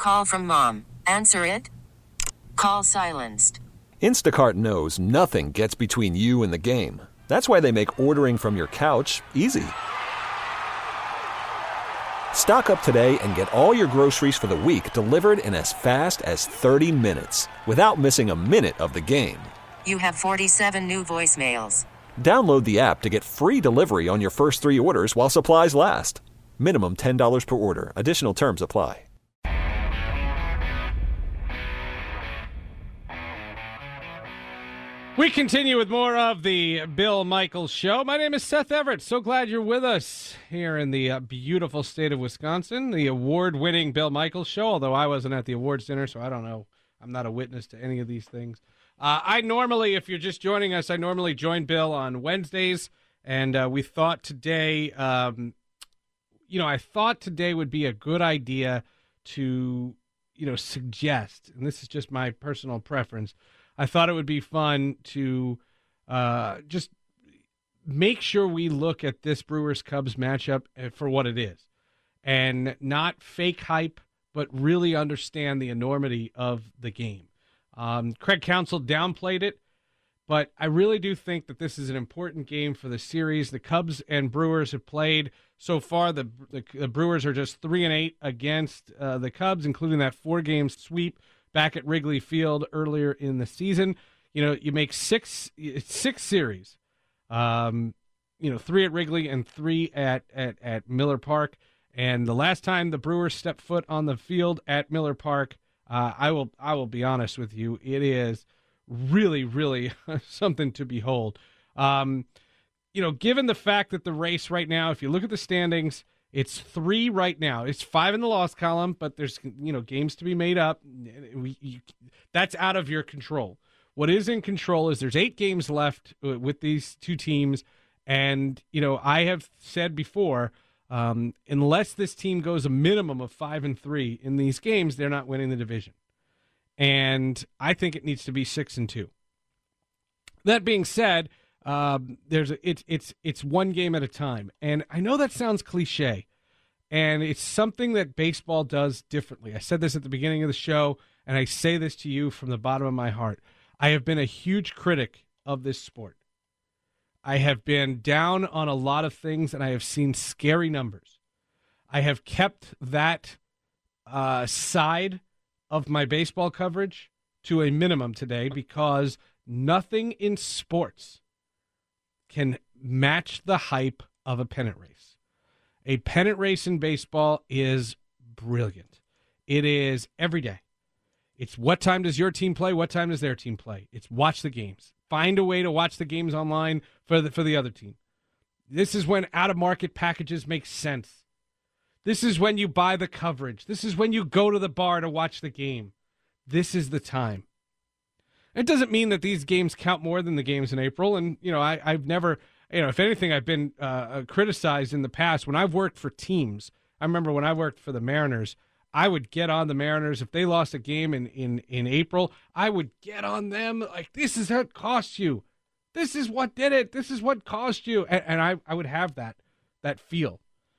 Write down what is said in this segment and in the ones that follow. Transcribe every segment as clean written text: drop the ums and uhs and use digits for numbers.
Call from mom. Answer it. Call silenced. Instacart knows nothing gets between you and the game. That's why they make ordering from your couch easy. Stock up today and get all your groceries for the week delivered in as fast as 30 minutes without missing a minute of the game. You have 47 new voicemails. Download the app to get free delivery on your first 3 orders while supplies last. Minimum $10 per order. Additional terms apply. We continue with more of the Bill Michaels Show. My name is Seth Everett. So glad you're with us here in the beautiful state of Wisconsin, the award-winning Bill Michaels Show, although I wasn't at the awards dinner, so I don't know. I'm not a witness to any of these things. I normally, if you're just joining us, I normally join Bill on Wednesdays, and we thought today, I thought today would be a good idea to, suggest, and this is just my personal preference, I thought it would be fun to just make sure we look at this Brewers-Cubs matchup for what it is and not fake hype, but really understand the enormity of the game. Craig Counsell downplayed it, but I really do think that this is an important game for the series. The Cubs and Brewers have played so far. The Brewers are just 3-8 against the Cubs, including that 4-game sweep back at Wrigley Field earlier in the season. You make six series, 3 at Wrigley and 3 at Miller Park. And the last time the Brewers stepped foot on the field at Miller Park, I will be honest with you, it is really, really something to behold. Given the fact that the race right now, if you look at the standings, it's 3 right now. It's 5 in the loss column, but there's games to be made up. That's out of your control. What is in control is there's 8 games left with these two teams, and I have said before, unless this team goes a minimum of 5-3 in these games, they're not winning the division. And I think it needs to be 6-2. That being said, it's one game at a time, and I know that sounds cliche, and it's something that baseball does differently. I said this at the beginning of the show, and I say this to you from the bottom of my heart. I have been a huge critic of this sport. I have been down on a lot of things, and I have seen scary numbers. I have kept that side of my baseball coverage to a minimum today because nothing in sports can match the hype of a pennant race. A pennant race in baseball is brilliant. It is every day. It's what time does your team play? What time does their team play? It's watch the games. Find a way to watch the games online for the other team. This is when out-of-market packages make sense. This is when you buy the coverage. This is when you go to the bar to watch the game. This is the time. It doesn't mean that these games count more than the games in April. And, I've never, if anything, I've been criticized in the past. When I've worked for teams, I remember when I worked for the Mariners, I would get on the Mariners. If they lost a game in April, I would get on them like, this is what cost you. This is what did it. This is what cost you. And I would have that feel.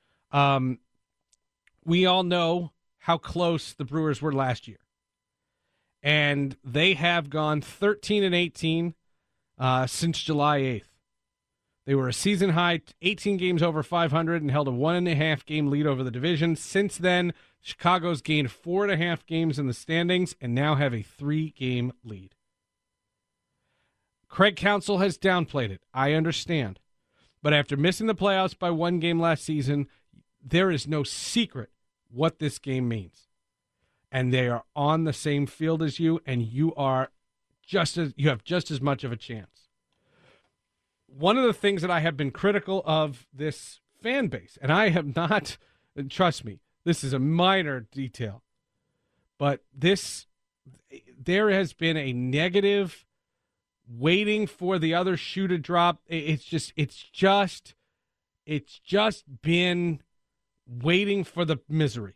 We all know how close the Brewers were last year. And they have gone 13-18 since July 8th. They were a season high 18 games over 500 and held a 1.5 game lead over the division. Since then, Chicago's gained 4.5 games in the standings and now have a 3-game lead. Craig Counsell has downplayed it. I understand. But after missing the playoffs by 1 game last season, there is no secret what this game means. And they are on the same field as you, and you have just as much of a chance. One of the things that I have been critical of this fan base, and I have not, trust me, this is a minor detail, but there has been a negative waiting for the other shoe to drop. It's just been waiting for the misery.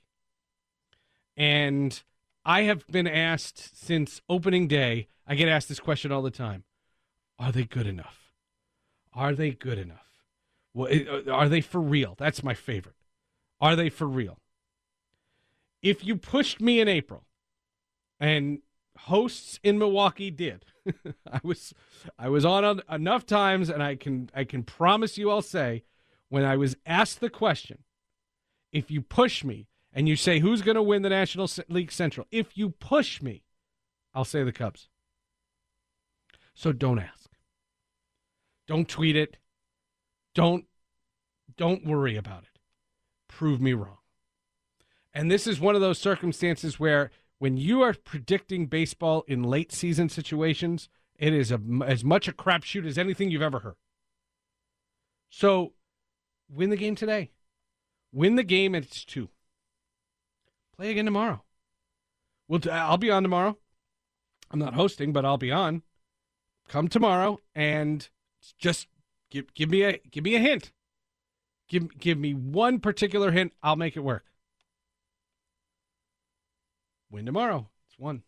And I have been asked since opening day, I get asked this question all the time. Are they good enough? Are they good enough? Well, are they for real? That's my favorite. Are they for real? If you pushed me in April, and hosts in Milwaukee did, I was on enough times, and I can promise you, I'll say, when I was asked the question, if you push me and you say who's going to win the National League Central, if you push me, I'll say the Cubs. So don't ask. Don't tweet it. Don't worry about it. Prove me wrong. And this is one of those circumstances where when you are predicting baseball in late season situations, it is as much a crapshoot as anything you've ever heard. So win the game today. Win the game, and it's 2. Play again tomorrow. I'll be on tomorrow. I'm not hosting, but I'll be on. Come tomorrow and just give me a hint. Give me one particular hint. I'll make it work. Win tomorrow. It's 1.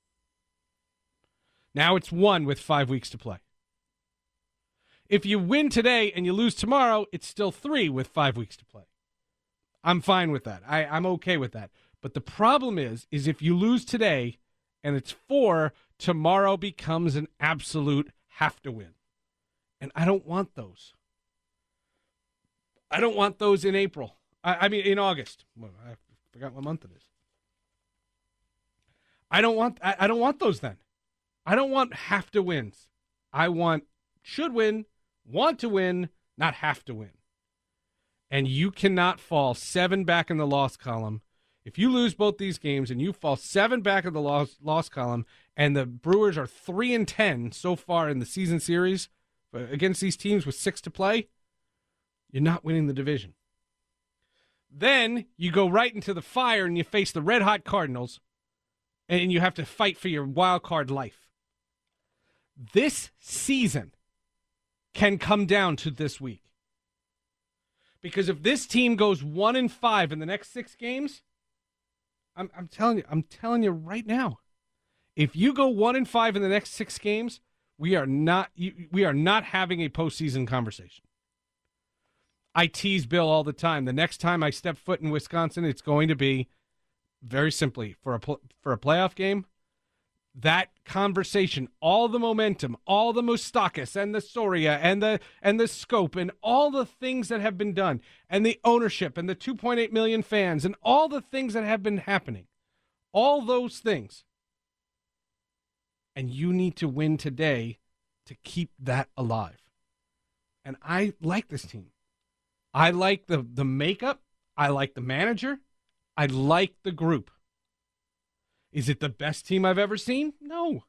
Now it's 1 with 5 weeks to play. If you win today and you lose tomorrow, it's still 3 with 5 weeks to play. I'm fine with that. I'm okay with that. But the problem is if you lose today and it's 4, tomorrow becomes an absolute have to win. And I don't want those. I don't want those in April. I mean, in August. Well, I forgot what month it is. I don't want those then. I don't want have to wins. I want should win, want to win, not have to win. And you cannot fall 7 back in the loss column. If you lose both these games and you fall 7 back in the loss column, and the Brewers are 3-10 so far in the season series against these teams with 6 to play, you're not winning the division. Then you go right into the fire and you face the red-hot Cardinals, and you have to fight for your wild card life. This season can come down to this week. Because if this team goes 1-5 in the next 6 games, I'm telling you right now, if you go 1-5 in the next 6 games, we are not having a postseason conversation. I tease Bill all the time. The next time I step foot in Wisconsin, it's going to be very simply for a playoff game. That conversation, all the momentum, all the Moustakas and the Soria and the scope and all the things that have been done and the ownership and the 2.8 million fans and all the things that have been happening, all those things. And you need to win today to keep that alive. And I like this team. I like the makeup. I like the manager. I like the group. Is it the best team I've ever seen? No.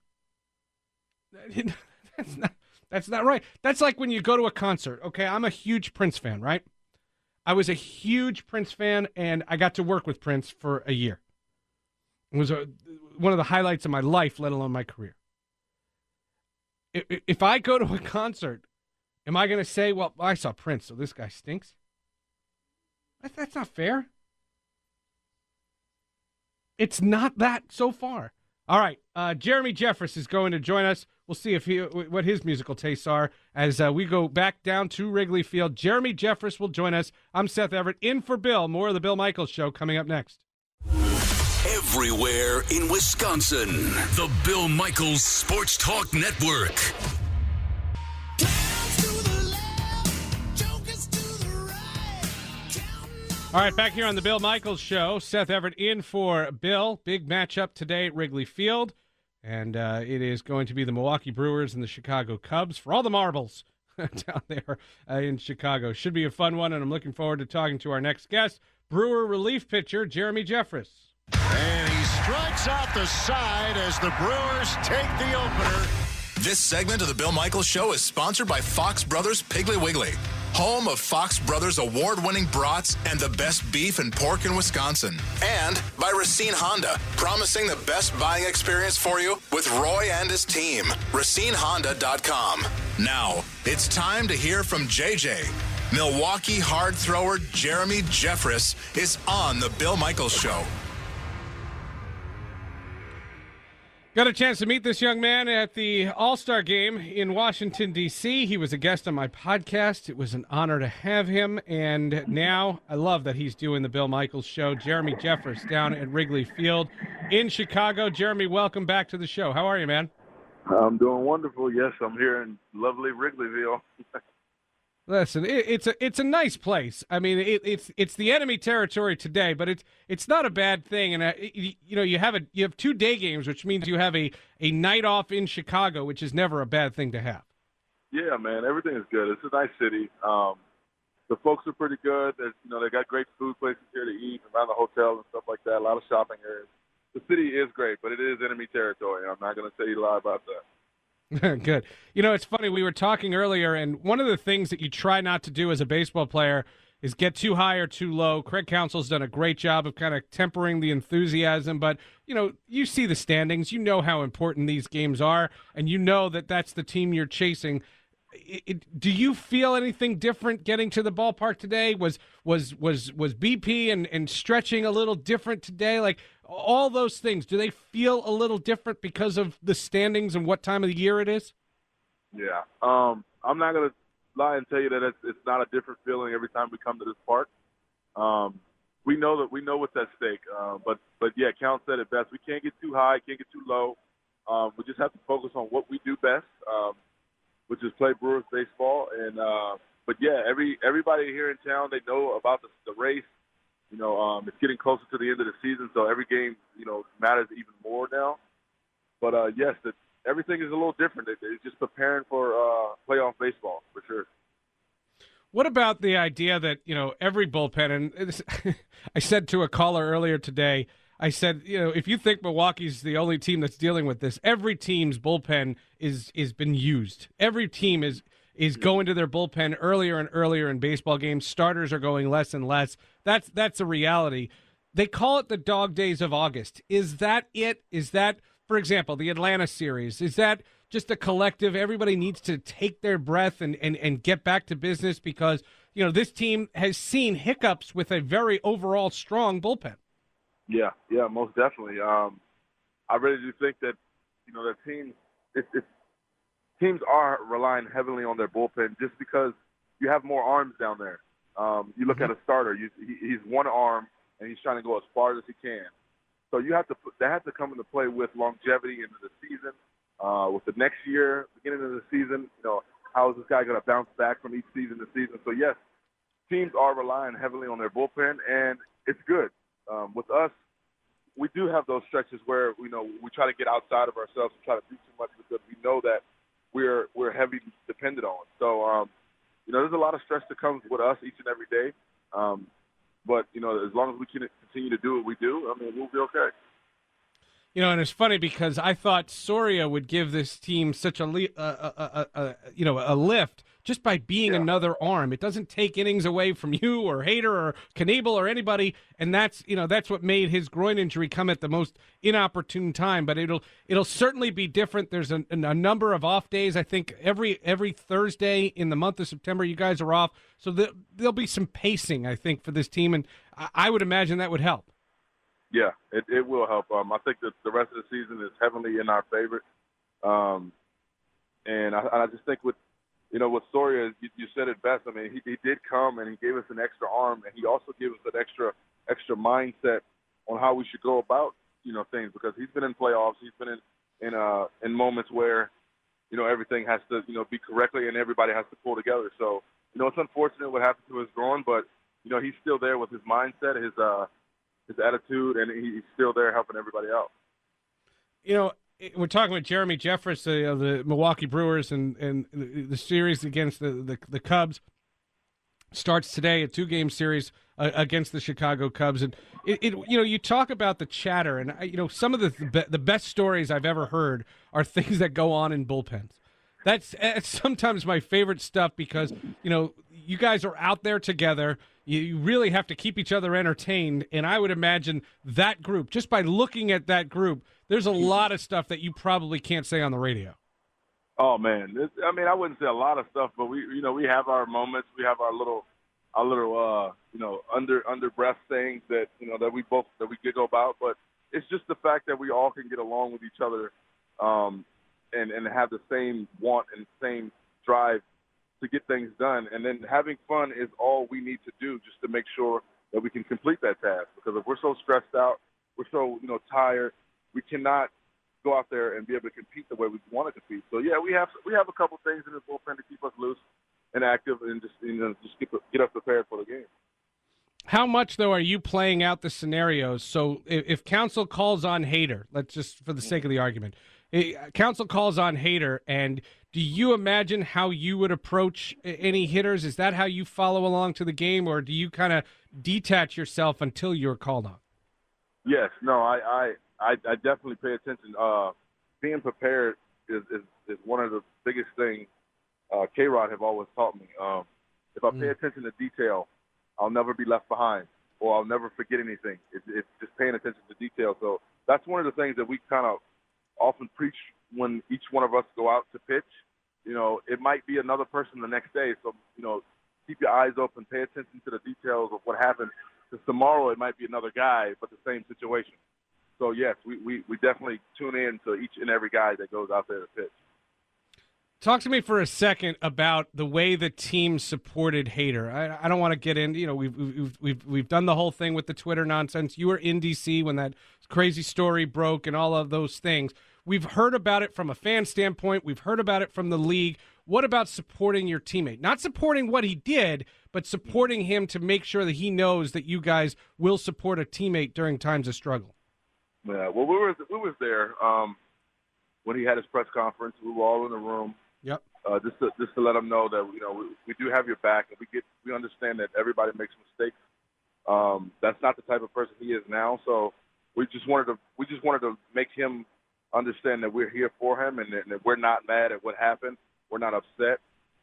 That's not right. That's like when you go to a concert. Okay, I'm a huge Prince fan, right? I was a huge Prince fan, and I got to work with Prince for a year. It was one of the highlights of my life, let alone my career. If I go to a concert, am I going to say, well, I saw Prince, so this guy stinks? That's not fair. It's not that so far. All right, Jeremy Jeffress is going to join us. We'll see what his musical tastes are as we go back down to Wrigley Field. Jeremy Jeffress will join us. I'm Seth Everett, in for Bill. More of the Bill Michaels Show coming up next. Everywhere in Wisconsin, the Bill Michaels Sports Talk Network. All right, back here on the Bill Michaels Show. Seth Everett in for Bill. Big matchup today at Wrigley Field. And it is going to be the Milwaukee Brewers and the Chicago Cubs for all the marbles down there in Chicago. Should be a fun one, and I'm looking forward to talking to our next guest, Brewer relief pitcher Jeremy Jeffress. And he strikes out the side as the Brewers take the opener. This segment of the Bill Michaels Show is sponsored by Fox Brothers Piggly Wiggly, home of Fox Brothers award-winning brats and the best beef and pork in Wisconsin. And by Racine Honda, promising the best buying experience for you with Roy and his team. RacineHonda.com. Now, it's time to hear from JJ. Milwaukee hard thrower Jeremy Jeffress is on the Bill Michaels Show. Got a chance to meet this young man at the All-Star Game in Washington, D.C. He was a guest on my podcast. It was an honor to have him, and now I love that he's doing the Bill Michaels Show. Jeremy Jeffress down at Wrigley Field in Chicago. Jeremy, welcome back to the show. How are you, man? I'm doing wonderful. Yes, I'm here in lovely Wrigleyville. Listen, it's a nice place. I mean, it's the enemy territory today, but it's not a bad thing. And you have 2 day games, which means you have a night off in Chicago, which is never a bad thing to have. Yeah, man, everything is good. It's a nice city. The folks are pretty good. They got great food places here to eat around the hotel and stuff like that. A lot of shopping areas. The city is great, but it is enemy territory. I'm not going to tell you a lie about that. Good. It's funny. We were talking earlier, and one of the things that you try not to do as a baseball player is get too high or too low. Craig Counsell's done a great job of kind of tempering the enthusiasm, but, you see the standings. You know how important these games are, and you know that that's the team you're chasing. Do you feel anything different getting to the ballpark today? Was BP and stretching a little different today? Like, all those things, do they feel a little different because of the standings and what time of the year it is? Yeah. I'm not going to lie and tell you that it's not a different feeling every time we come to this park. We know what's at stake. But yeah, Count said it best. We can't get too high, can't get too low. We just have to focus on what we do best, which is play Brewers baseball. And but yeah, everybody here in town, they know about the race. It's getting closer to the end of the season, so every game, matters even more now. But, yes, everything is a little different. It's just preparing for playoff baseball, for sure. What about the idea that, every bullpen, and I said to a caller earlier today, I said, if you think Milwaukee's the only team that's dealing with this, every team's bullpen is been used. Every team is going to their bullpen earlier and earlier in baseball games. Starters are going less and less. That's a reality. They call it the dog days of August. Is that it? Is that, for example, the Atlanta series? Is that just a collective? Everybody needs to take their breath and get back to business because, this team has seen hiccups with a very overall strong bullpen. Yeah, most definitely. I really do think that, that teams are relying heavily on their bullpen just because you have more arms down there. You look at a starter; he's one arm, and he's trying to go as far as he can. So that has to come into play with longevity into the season, with the next year, beginning of the season. How is this guy going to bounce back from each season to season? So yes, teams are relying heavily on their bullpen, and it's good. With us, we do have those stretches where we try to get outside of ourselves and try to do too much because we know that we're heavily dependent on. So, there's a lot of stress that comes with us each and every day. But, as long as we can continue to do what we do, we'll be okay. And it's funny because I thought Soria would give this team such a lift just by being another arm. It doesn't take innings away from you or Hader or Knebel or anybody, and that's what made his groin injury come at the most inopportune time. But it'll certainly be different. There's a number of off days. I think every Thursday in the month of September, you guys are off, so there'll be some pacing, I think, for this team, and I would imagine that would help. Yeah, it will help. I think that the rest of the season is heavily in our favor. And I just think with Soria, you said it best. He did come and he gave us an extra arm, and he also gave us an extra mindset on how we should go about, things, because he's been in playoffs. He's been in moments where, everything has to, be correctly and everybody has to pull together. So, it's unfortunate what happened to his groin, but, he's still there with his mindset, his attitude, and he's still there helping everybody out. We're talking with Jeremy Jeffress, the Milwaukee Brewers, and the series against the Cubs starts today, a 2-game series against the Chicago Cubs. And you talk about the chatter, and some of the best stories I've ever heard are things that go on in bullpens. That's sometimes my favorite stuff because you guys are out there together. You really have to keep each other entertained, and I would imagine that group, just by looking at that group, there's a lot of stuff that you probably can't say on the radio. Oh man, I wouldn't say a lot of stuff, but we have our moments. We have our little under breath things that that we giggle about. But it's just the fact that we all can get along with each other, and have the same want and same drive to get things done. And then having fun is all we need to do just to make sure that we can complete that task. Because if we're so stressed out, we're so, tired, we cannot go out there and be able to compete the way we want to compete. So, yeah, we have a couple things in the bullpen to keep us loose and active and just get us prepared for the game. How much, though, are you playing out the scenarios? So if Counsell calls on Hader, let's just, for the sake of the argument, Counsell calls on Hader, and do you imagine how you would approach any hitters? Is that how you follow along to the game, or do you kind of detach yourself until you're called on? Yes, no, I definitely pay attention. Being prepared is one of the biggest things K-Rod have always taught me. If I pay attention to detail, I'll never be left behind, or I'll never forget anything. It's just paying attention to detail. So that's one of the things that we kind of often preach when each one of us go out to pitch. It might be another person the next day. So, keep your eyes open, pay attention to the details of what happened. Because tomorrow it might be another guy, but the same situation. So, yes, we definitely tune in to each and every guy that goes out there to pitch. Talk to me for a second about the way the team supported Hader. I don't want to get in. We've done the whole thing with the Twitter nonsense. You were in D.C. when that crazy story broke and all of those things. We've heard about it from a fan standpoint. We've heard about it from the league. What about supporting your teammate? Not supporting what he did, but supporting him to make sure that he knows that you guys will support a teammate during times of struggle. Yeah, well, we was there when he had his press conference. We were all in the room. Yep. Just to let him know that we do have your back, and we understand that everybody makes mistakes. That's not the type of person he is now. So we just wanted to make him understand that we're here for him, and that we're not mad at what happened. We're not upset.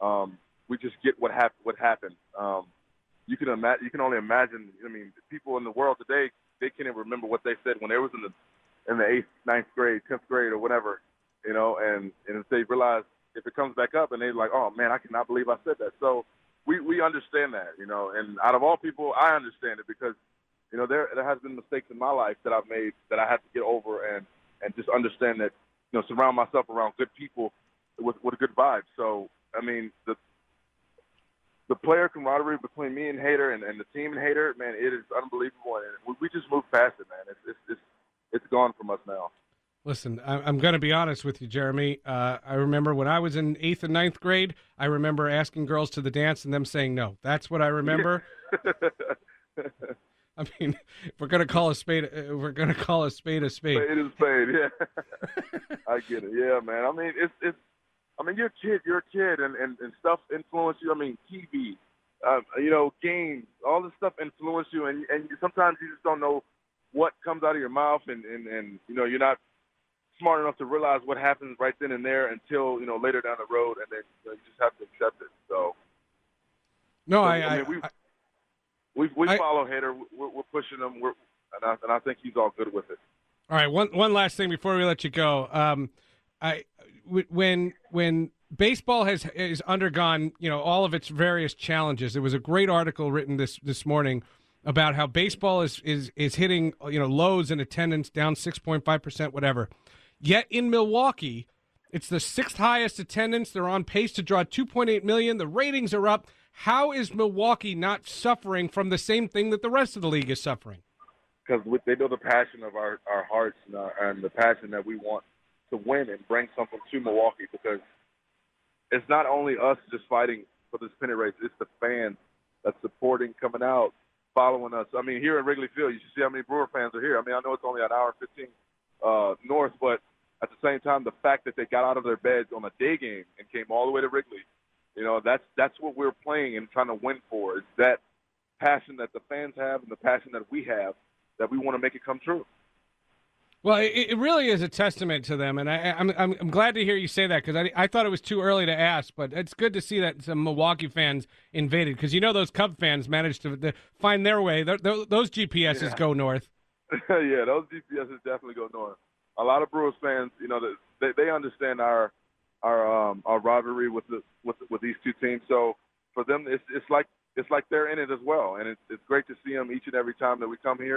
We just get what happened. You can only imagine. I mean, people in the world today, they can't even remember what they said when they was in the 8th, 9th grade, 10th grade, or whatever. And if they realize, if it comes back up and they're like, oh man, I cannot believe I said that. So we understand that, and out of all people, I understand it because, there has been mistakes in my life that I've made that I have to get over and just understand that, surround myself around good people with a good vibe. So, I mean, the player camaraderie between me and Hader and the team and Hader, man, it is unbelievable. And we just moved past it, man. It's gone from us now. Listen, I'm going to be honest with you, Jeremy. I remember when I was in 8th and 9th grade, I remember asking girls to the dance and them saying no. That's what I remember. I mean, if we're going to call a spade, we're going to call a spade a spade. Spade is a spade, yeah. I get it. Yeah, man. I mean, you're a kid, and stuff influence you. I mean, TV, games, all this stuff influence you, and sometimes you just don't know what comes out of your mouth, and you're not smart enough to realize what happens right then and there until later down the road, and then you just have to accept it. So, no, we follow Hader. We're pushing him. And I think he's all good with it. All right, one last thing before we let you go. When baseball has undergone all of its various challenges, there was a great article written this morning about how baseball is hitting lows in attendance, down 6.5%, whatever. Yet in Milwaukee, it's the 6th highest attendance. They're on pace to draw 2.8 million. The ratings are up. How is Milwaukee not suffering from the same thing that the rest of the league is suffering? Because they know the passion of our hearts and the passion that we want to win and bring something to Milwaukee, because it's not only us just fighting for this pennant race. It's the fans that's supporting, coming out, following us. I mean, here in Wrigley Field, you should see how many Brewer fans are here. I mean, I know it's only an hour and 15 north, but at the same time, the fact that they got out of their beds on a day game and came all the way to Wrigley, that's what we're playing and trying to win for. It's that passion that the fans have and the passion that we have that we want to make it come true. Well, it really is a testament to them, and I'm glad to hear you say that, because I thought it was too early to ask, but it's good to see that some Milwaukee fans invaded, because those Cub fans managed to find their way. Those GPSs go north. Yeah, those GPSs definitely go north. A lot of Brewers fans, they understand our rivalry with these two teams. So for them, it's like they're in it as well, and it's great to see them each and every time that we come here.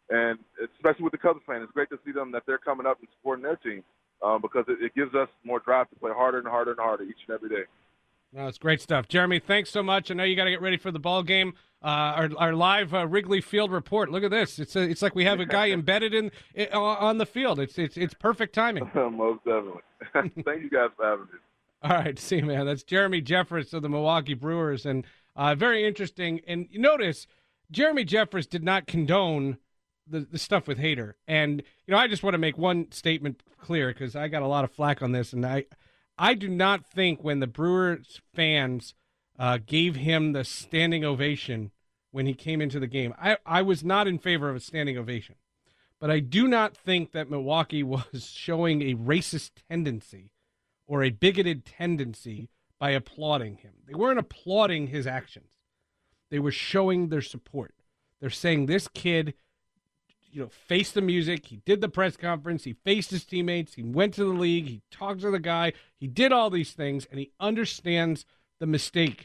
And especially with the Cubs fan, it's great to see them that they're coming up and supporting their team because it gives us more drive to play harder and harder and harder each and every day. No, it's great stuff. Jeremy, thanks so much. I know you got to get ready for the ball game. Our live Wrigley Field report. Look at this. It's like we have a guy embedded on the field. It's perfect timing. Most definitely. Thank you guys for having me. All right, see you, man. That's Jeremy Jeffress of the Milwaukee Brewers, and very interesting. And you notice Jeremy Jeffress did not condone the stuff with Hader. And I just want to make one statement clear because I got a lot of flack on this, and I do not think when the Brewers fans gave him the standing ovation when he came into the game, I was not in favor of a standing ovation. But I do not think that Milwaukee was showing a racist tendency or a bigoted tendency by applauding him. They weren't applauding his actions. They were showing their support. They're saying this kid faced the music. He did the press conference. He faced his teammates. He went to the league. He talked to the guy. He did all these things, and he understands the mistake.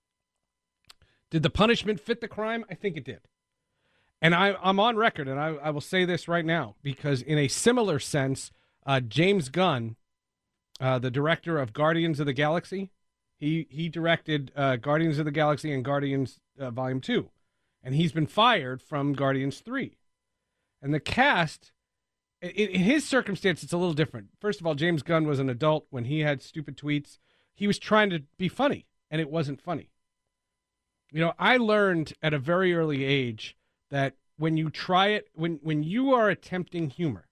Did the punishment fit the crime? I think it did. And I'm on record, and I will say this right now, because in a similar sense, James Gunn, the director of Guardians of the Galaxy, he directed Guardians of the Galaxy and Guardians Volume 2, and he's been fired from Guardians 3. And the cast, in his circumstance, it's a little different. First of all, James Gunn was an adult when he had stupid tweets. He was trying to be funny, and it wasn't funny. I learned at a very early age that when you try it, when you are attempting humor,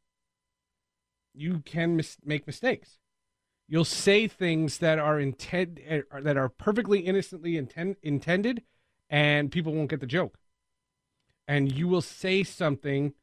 you can make mistakes. You'll say things that are that are perfectly innocently intended, and people won't get the joke. And you will say something.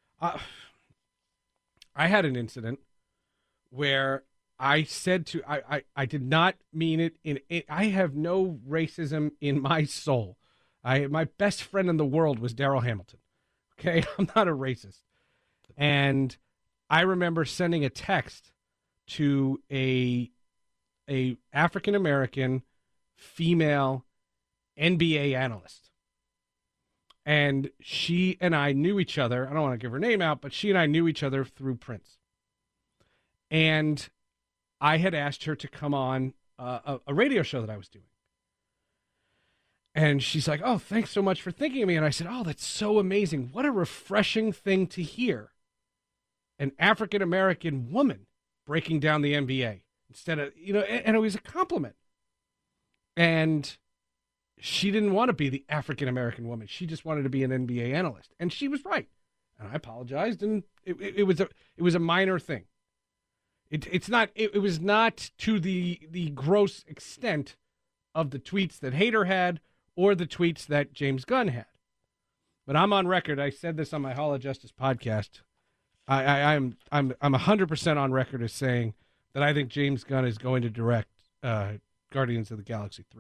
I had an incident where I said I did not mean it. I have no racism in my soul. My best friend in the world was Darryl Hamilton. Okay, I'm not a racist. And I remember sending a text to a African American female NBA analyst. And she and I knew each other. I don't want to give her name out, but she and I knew each other through Prince. And I had asked her to come on a radio show that I was doing. And she's like, "Oh, thanks so much for thinking of me." And I said, "Oh, that's so amazing. What a refreshing thing to hear. An African-American woman breaking down the NBA instead of, and it was a compliment." And she didn't want to be the African-American woman. She just wanted to be an NBA analyst. And she was right. And I apologized, and it was a minor thing. It was not to the gross extent of the tweets that Hader had or the tweets that James Gunn had. But I'm on record. I said this on my Hall of Justice podcast. I'm 100% on record as saying that I think James Gunn is going to direct Guardians of the Galaxy 3.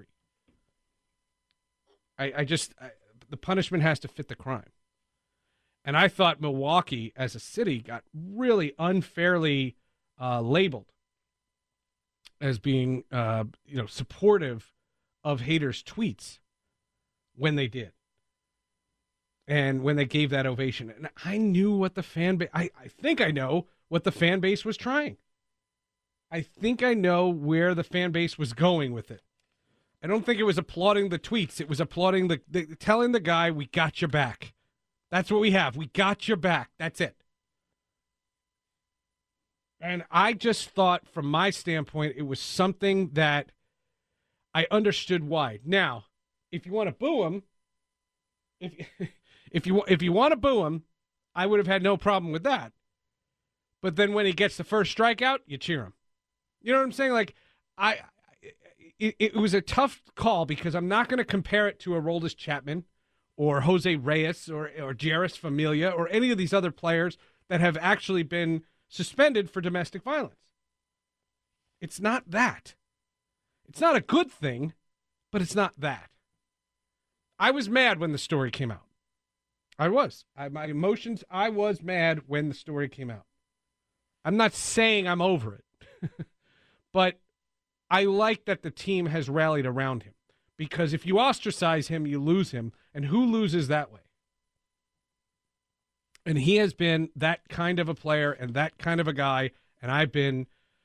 The punishment has to fit the crime. And I thought Milwaukee as a city got really unfairly labeled as being, supportive of Hader's tweets when they did. And when they gave that ovation. And I knew what the fan base, I think I know what the fan base was trying. I think I know where the fan base was going with it. I don't think it was applauding the tweets. It was applauding telling the guy, "We got your back." That's what we have. We got your back. That's it. And I just thought, from my standpoint, it was something that I understood why. Now, if you want to boo him, if you want to boo him, I would have had no problem with that. But then when he gets the first strikeout, you cheer him. You know what I'm saying? Like, It was a tough call because I'm not going to compare it to Aroldis Chapman or Jose Reyes or Jeurys Familia or any of these other players that have actually been suspended for domestic violence. It's not that. It's not a good thing, but it's not that. I was mad when the story came out. I was. My emotions, I was mad when the story came out. I'm not saying I'm over it, but I like that the team has rallied around him, because if you ostracize him, you lose him, and who loses that way? And he has been that kind of a player and that kind of a guy. And I've been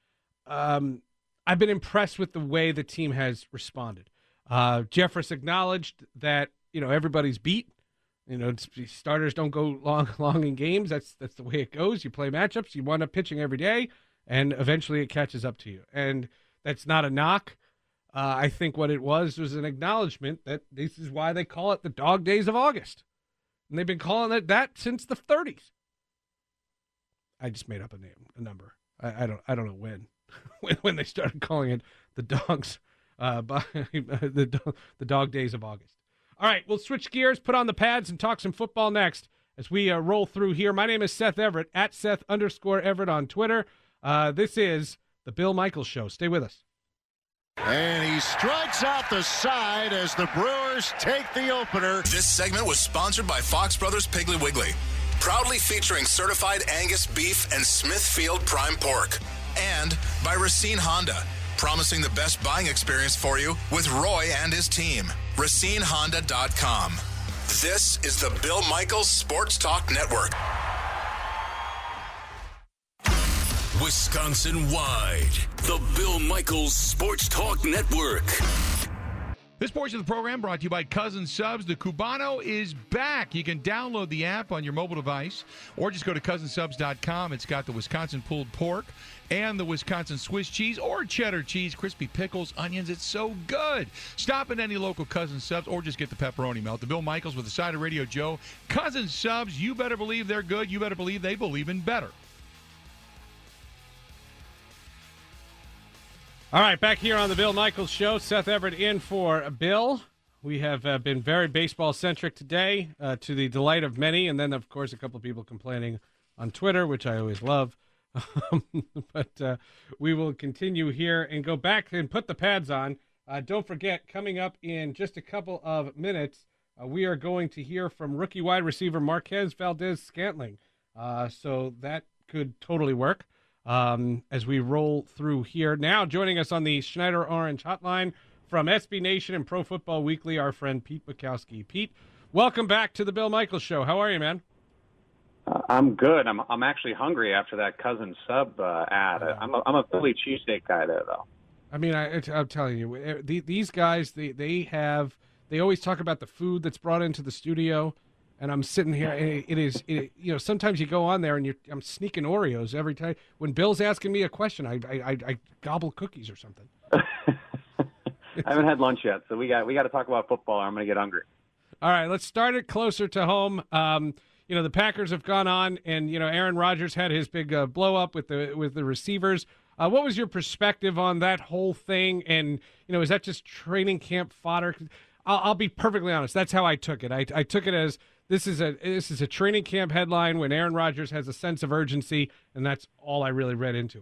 impressed with the way the team has responded. Jeffress acknowledged that, everybody's beat. Starters don't go long in games. That's the way it goes. You play matchups. You wind up pitching every day, and eventually it catches up to you. And that's not a knock. I think what it was an acknowledgement that this is why they call it the dog days of August. And they've been calling it that since the 30s. I just made up a number. I don't know when they started calling it the dogs, the dog days of August. All right, we'll switch gears, put on the pads, and talk some football next as we roll through here. My name is Seth Everett, at Seth_Everett on Twitter. This is the Bill Michaels Show. Stay with us. And he strikes out the side as the Brewers take the opener. This segment was sponsored by Fox Brothers Piggly Wiggly, proudly featuring certified Angus beef and Smithfield prime pork. And by Racine Honda, promising the best buying experience for you with Roy and his team. RacineHonda.com. This is the Bill Michaels Sports Talk Network. Wisconsin-wide, the Bill Michaels Sports Talk Network. This portion of the program brought to you by Cousin Subs. The Cubano is back. You can download the app on your mobile device or just go to cousinsubs.com. It's got the Wisconsin pulled pork and the Wisconsin Swiss cheese or cheddar cheese, crispy pickles, onions. It's so good. Stop at any local Cousin Subs or just get the pepperoni melt. The Bill Michaels with the side of Radio Joe. Cousin Subs, you better believe they're good. You better believe they believe in better. All right, back here on the Bill Michaels Show. Seth Everett in for Bill. We have been very baseball-centric today, to the delight of many, and then, of course, a couple of people complaining on Twitter, which I always love. But we will continue here and go back and put the pads on. Don't forget, coming up in just a couple of minutes, we are going to hear from rookie wide receiver Marquez Valdez-Scantling. So that could totally work. As we roll through here. Now joining us on the Schneider Orange hotline from SB Nation and Pro Football Weekly, our friend Pete Bukowski. Pete, welcome back to the Bill Michaels Show. How are you, man? I'm good. I'm actually hungry after that Cousin Sub ad. I'm a Philly cheesesteak guy there, though. I mean, I'm telling you, these guys, they always talk about the food that's brought into the studio. And I'm sitting here, and it is, sometimes you go on there and I'm sneaking Oreos every time. When Bill's asking me a question, I gobble cookies or something. I haven't had lunch yet, so we got to talk about football or I'm going to get hungry. All right, let's start it closer to home. The Packers have gone on, and, Aaron Rodgers had his big blow up with the receivers. What was your perspective on that whole thing? And, is that just training camp fodder? I'll be perfectly honest. That's how I took it. I took it as this is a training camp headline when Aaron Rodgers has a sense of urgency, and that's all I really read into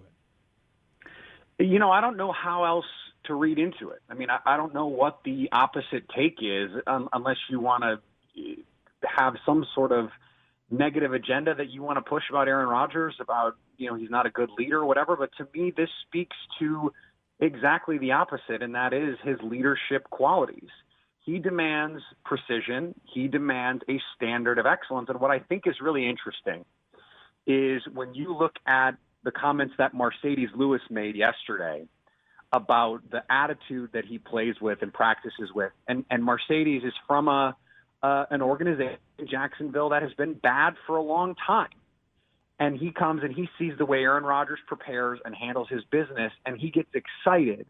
it. I don't know how else to read into it. I mean, I don't know what the opposite take is unless you want to have some sort of negative agenda that you want to push about Aaron Rodgers, about, he's not a good leader or whatever. But to me, this speaks to exactly the opposite, and that is his leadership qualities. He demands precision. He demands a standard of excellence. And what I think is really interesting is when you look at the comments that Mercedes Lewis made yesterday about the attitude that he plays with and practices with. And Mercedes is from an organization in Jacksonville that has been bad for a long time. And he comes and he sees the way Aaron Rodgers prepares and handles his business, and he gets excited.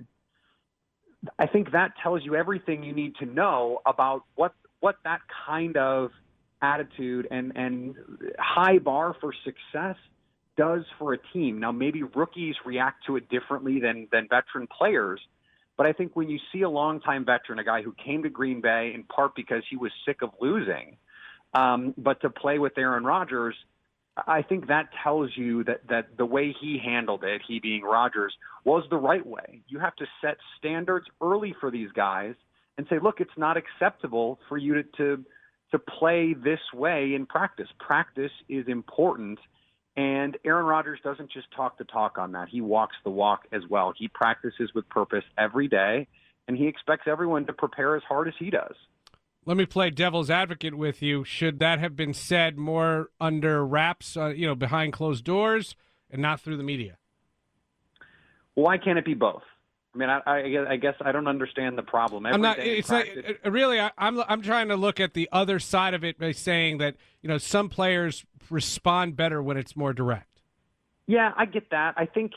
I think that tells you everything you need to know about what that kind of attitude and high bar for success does for a team. Now, maybe rookies react to it differently than veteran players, but I think when you see a longtime veteran, a guy who came to Green Bay in part because he was sick of losing, but to play with Aaron Rodgers, I think that tells you that the way he handled it, he being Rodgers, was the right way. You have to set standards early for these guys and say, look, it's not acceptable for you to play this way in practice. Practice is important, and Aaron Rodgers doesn't just talk the talk on that. He walks the walk as well. He practices with purpose every day, and he expects everyone to prepare as hard as he does. Let me play devil's advocate with you. Should that have been said more under wraps, behind closed doors and not through the media? Why can't it be both? I mean, I guess I don't understand the problem. I'm trying to look at the other side of it by saying that, some players respond better when it's more direct. Yeah, I get that. I think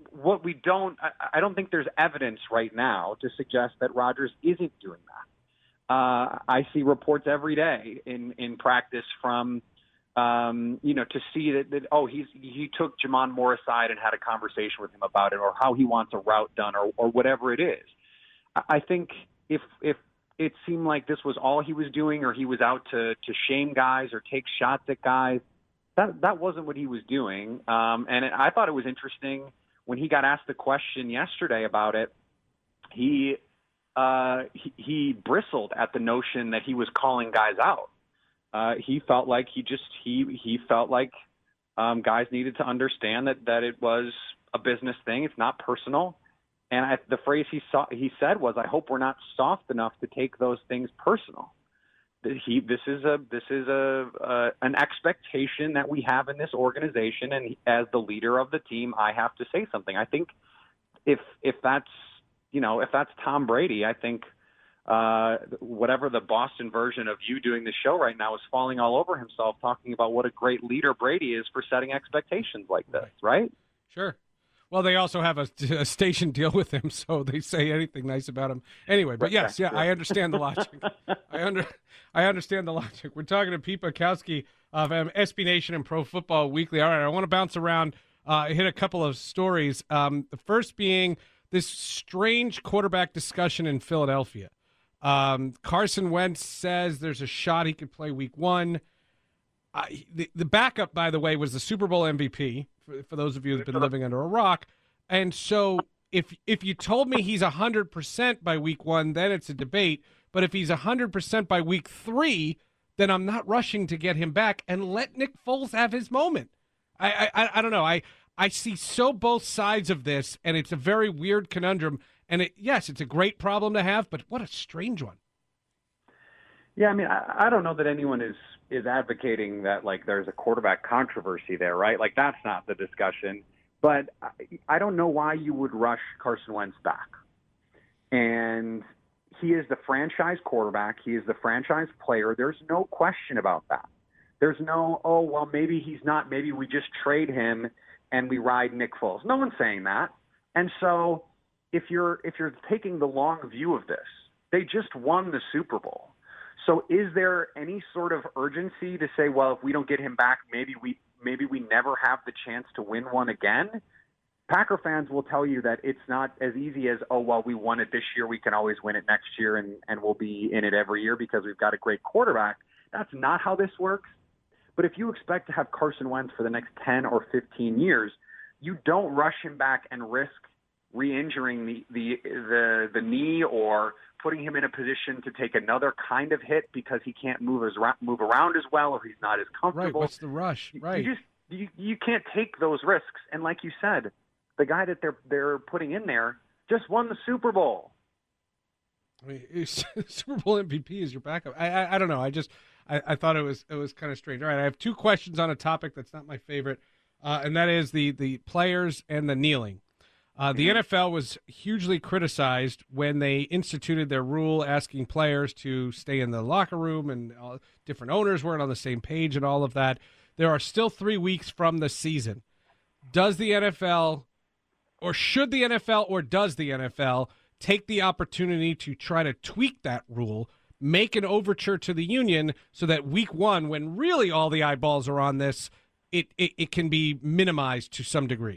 I don't think there's evidence right now to suggest that Rodgers isn't doing that. I see reports every day in practice from, to see that he took Jamon Moore aside and had a conversation with him about it, or how he wants a route done, or whatever it is. I think if it seemed like this was all he was doing, or he was out to shame guys or take shots at guys, that wasn't what he was doing. And I thought it was interesting when he got asked the question yesterday about it. He bristled at the notion that he was calling guys out. He felt like he felt like guys needed to understand that it was a business thing. It's not personal. And the phrase he said was, "I hope we're not soft enough to take those things personal." This is an expectation that we have in this organization, and as the leader of the team, I have to say something. I think if that's Tom Brady, I think whatever the Boston version of you doing the show right now is falling all over himself, talking about what a great leader Brady is for setting expectations like this, right? Sure. Well, they also have a station deal with him, so they say anything nice about him anyway. But yes, I understand the logic. I understand the logic. We're talking to Pete Bukowski of SB Nation and Pro Football Weekly. All right, I want to bounce around, hit a couple of stories. The first being this strange quarterback discussion in Philadelphia. Carson Wentz says there's a shot he could play week 1. The backup, by the way, was the Super Bowl MVP, for those of you who've been living under a rock. And so if you told me he's 100% by week 1, then it's a debate. But if he's 100% by week 3, then I'm not rushing to get him back and let Nick Foles have his moment. I don't know. I see so both sides of this, and it's a very weird conundrum. And yes, it's a great problem to have, but what a strange one. Yeah, I mean, I don't know that anyone is advocating that, like, there's a quarterback controversy there, right? Like, that's not the discussion. But I don't know why you would rush Carson Wentz back. And he is the franchise quarterback. He is the franchise player. There's no question about that. There's no, maybe he's not. Maybe we just trade him and we ride Nick Foles. No one's saying that. And so if you're taking the long view of this, they just won the Super Bowl. So is there any sort of urgency to say, well, if we don't get him back, maybe we never have the chance to win one again? Packer fans will tell you that it's not as easy as, we won it this year, we can always win it next year, and we'll be in it every year because we've got a great quarterback. That's not how this works. But if you expect to have Carson Wentz for the next 10 or 15 years, you don't rush him back and risk re-injuring the knee or putting him in a position to take another kind of hit because he can't move around as well, or he's not as comfortable. Right, what's the rush? Right. You can't take those risks. And like you said, the guy that they're putting in there just won the Super Bowl. I mean, Super Bowl MVP is your backup. I don't know. I thought it was kind of strange. All right, I have 2 questions on a topic that's not my favorite, and that is the players and the kneeling. The NFL was hugely criticized when they instituted their rule asking players to stay in the locker room, and different owners weren't on the same page and all of that. There are still 3 weeks from the season. Does the NFL, or should the NFL, or does the NFL take the opportunity to try to tweak that rule, make an overture to the union so that week 1, when really all the eyeballs are on this, it can be minimized to some degree?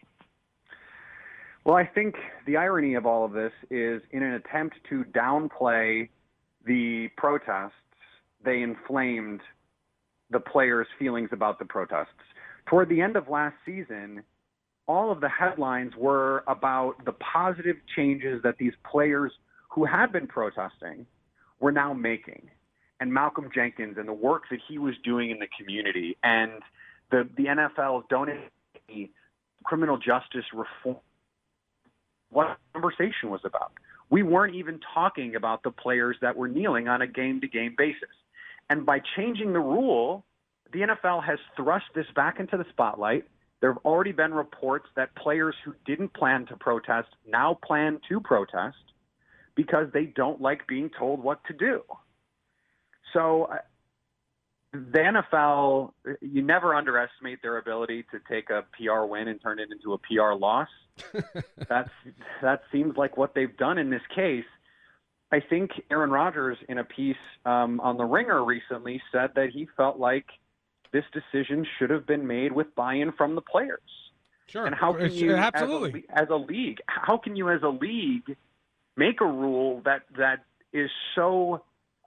Well, I think the irony of all of this is, in an attempt to downplay the protests, they inflamed the players' feelings about the protests. Toward the end of last season, all of the headlines were about the positive changes that these players who had been protesting were now making. And Malcolm Jenkins and the work that he was doing in the community, and the NFL donating criminal justice reform. What the conversation was about. we weren't even talking about the players that were kneeling on a game-to-game basis. And by changing the rule, the NFL has thrust this back into the spotlight. There have already been reports that players who didn't plan to protest now plan to protest because they don't like being told what to do. So the NFL, you never underestimate their ability to take a PR win and turn it into a PR loss. That seems like what they've done in this case. I think Aaron Rodgers, in a piece on The Ringer recently, said that he felt like this decision should have been made with buy-in from the players. Sure. And how can you, absolutely, as a league, how can you as a league make a rule that is so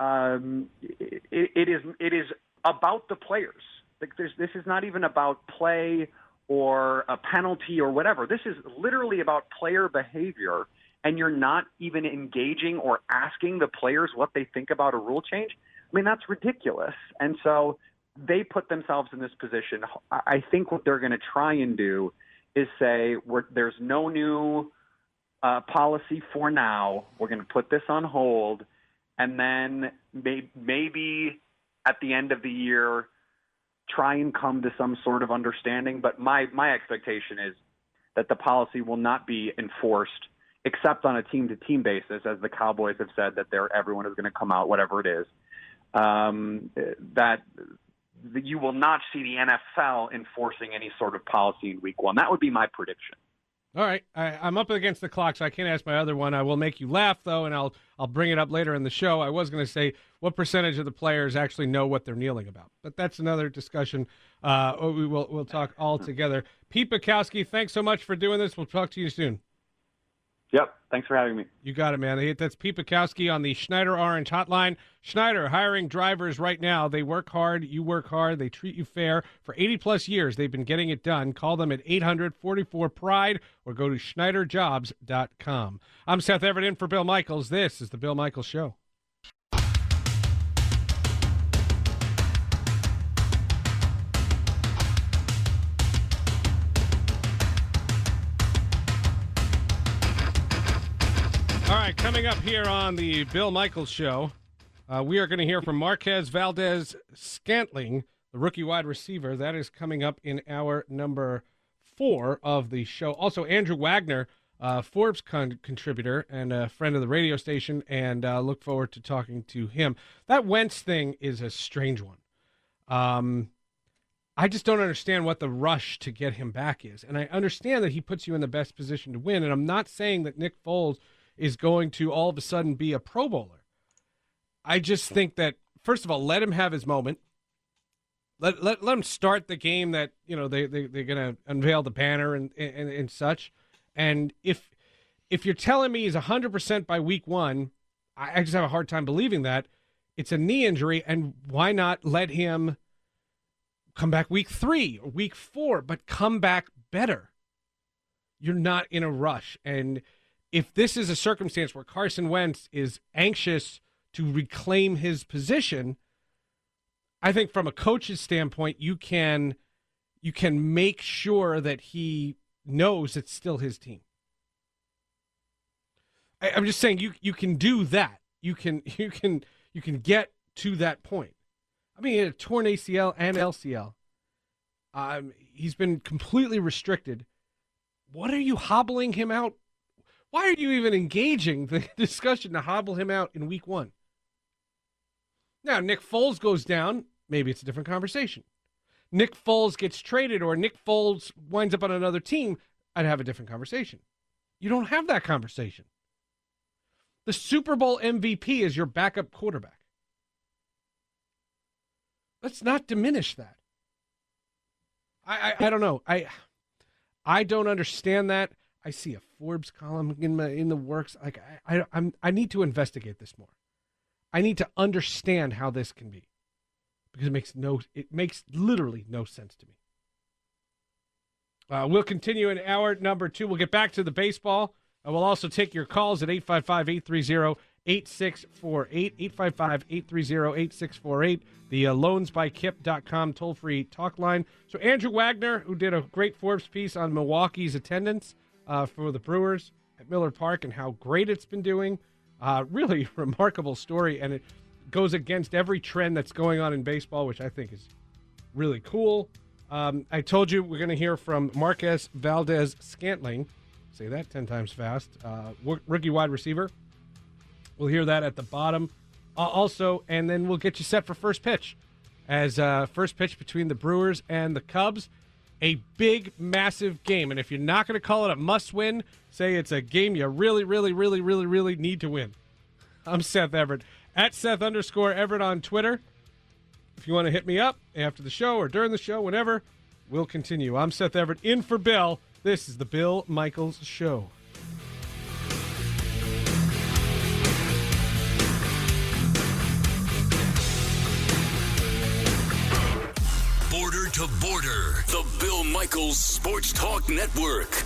it is about the players? Like this is not even about play or a penalty or whatever. This is literally about player behavior, and you're not even engaging or asking the players what they think about a rule change. I mean, that's ridiculous. And so they put themselves in this position. I think what they're going to try and do is say, there's no new policy for now. We're going to put this on hold, and then maybe at the end of the year, try and come to some sort of understanding. But my expectation is that the policy will not be enforced except on a team-to-team basis, as the Cowboys have said that everyone is going to come out, whatever it is. That you will not see the NFL enforcing any sort of policy in Week 1. That would be my prediction. All right, I'm up against the clock, so I can't ask my other one. I will make you laugh, though, and I'll bring it up later in the show. I was going to say, what percentage of the players actually know what they're kneeling about? But that's another discussion. We'll talk all together. Pete Bukowski, thanks so much for doing this. We'll talk to you soon. Yep. Thanks for having me. You got it, man. That's Pete Bukowski on the Schneider Orange Hotline. Schneider hiring drivers right now. They work hard. You work hard. They treat you fair. For 80-plus years, they've been getting it done. Call them at 800-44-PRIDE or go to SchneiderJobs.com. I'm Seth Everett in for Bill Michaels. This is The Bill Michaels Show. All right, coming up here on the Bill Michaels Show, we are going to hear from Marquez Valdes-Scantling, the rookie wide receiver. That is coming up in hour number 4 of the show. Also, Andrew Wagner, Forbes contributor and a friend of the radio station, and look forward to talking to him. That Wentz thing is a strange one. I just don't understand what the rush to get him back is. And I understand that he puts you in the best position to win, and I'm not saying that Nick Foles is going to all of a sudden be a Pro Bowler. I just think that, first of all, let him have his moment. Let him start the game that, they're going to unveil the banner and such. And if you're telling me he's 100% by week 1, I just have a hard time believing that. It's a knee injury, and why not let him come back week 3 or week 4, but come back better? You're not in a rush. And if this is a circumstance where Carson Wentz is anxious to reclaim his position, I think from a coach's standpoint, you can make sure that he knows it's still his team. I'm just saying you can do that. You can get to that point. I mean, he had a torn ACL and LCL. He's been completely restricted. What are you hobbling him out? Why are you even engaging the discussion to hobble him out in week 1? Now, Nick Foles goes down. Maybe it's a different conversation. Nick Foles gets traded or Nick Foles winds up on another team. I'd have a different conversation. You don't have that conversation. The Super Bowl MVP is your backup quarterback. Let's not diminish that. I don't know. I don't understand that. I see a Forbes column in the works. Like I need to investigate this more. I need to understand how this can be, because it makes literally no sense to me. We'll continue in hour number 2. We'll get back to the baseball. We'll also take your calls at 855-830-8648, 855-830-8648, the loansbykip.com toll-free talk line. So Andrew Wagner, who did a great Forbes piece on Milwaukee's attendance for the Brewers, at Miller Park and how great it's been doing. Really remarkable story, and it goes against every trend that's going on in baseball, which I think is really cool. I told you we're going to hear from Marquez Valdez-Scantling. Say that 10 times fast. Rookie wide receiver. We'll hear that at the bottom. Also, and then we'll get you set for first pitch. As first pitch between the Brewers and the Cubs. A big, massive game. And if you're not going to call it a must-win, say it's a game you really, really, really, really, really need to win. I'm Seth Everett. At Seth_Everett on Twitter. If you want to hit me up after the show or during the show, whenever, we'll continue. I'm Seth Everett, in for Bill. This is the Bill Michaels Show. Border to Border, the Bill Michaels Sports Talk Network.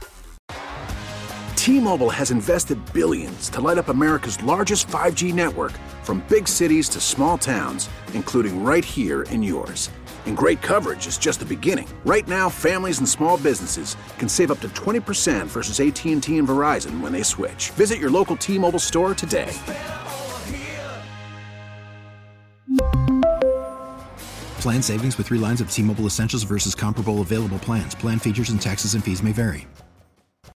T-Mobile has invested billions to light up America's largest 5G network, from big cities to small towns, including right here in yours. And great coverage is just the beginning. Right now, families and small businesses can save up to 20% versus AT&T and Verizon when they switch. Visit your local T-Mobile store today. Plan savings with 3 lines of T-Mobile Essentials versus comparable available plans. Plan features and taxes and fees may vary.